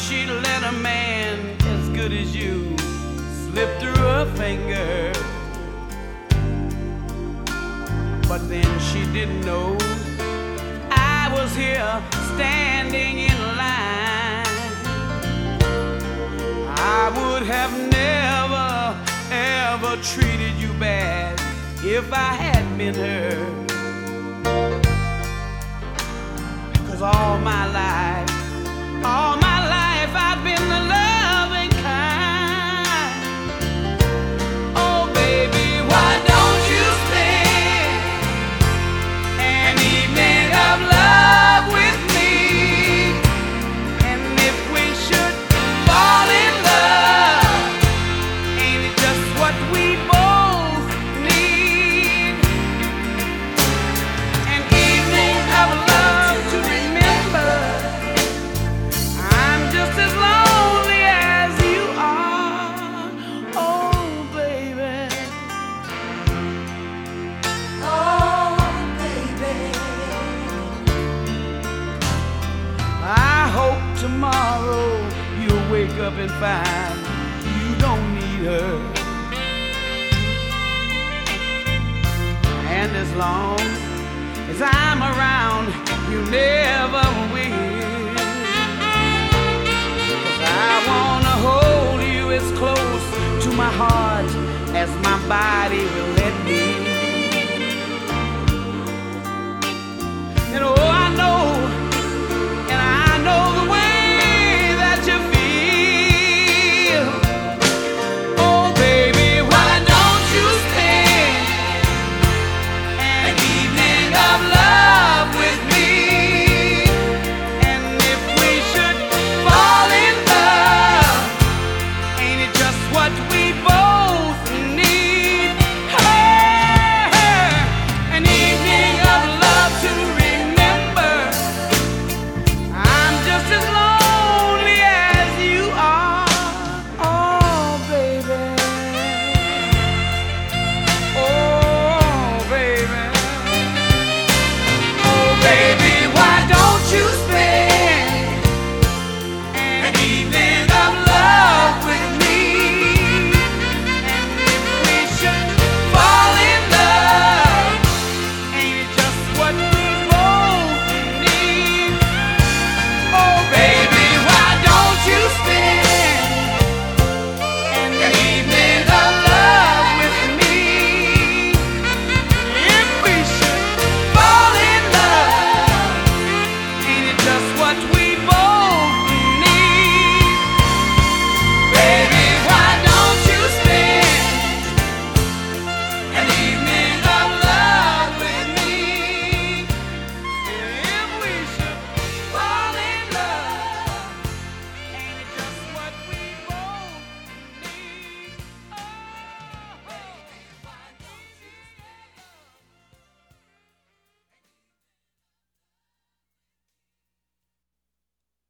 she'd let a man as good as you slip through her fingers. But then she didn't know I was here standing in line. I would have never, ever treated you bad if I had been her. 'Cause all my life I've been the loving kind. Oh baby, why don't you spend an evening of love with me? And if we should fall in love, ain't it just what we both need? An evening of love to remember. I'm just as lonely as you are. Oh baby, Oh, baby. I hope tomorrow you'll wake up and find you don't need her. And as long as I'm around, you never will. 'Cause I wanna hold you as close to my heart as my body will let me.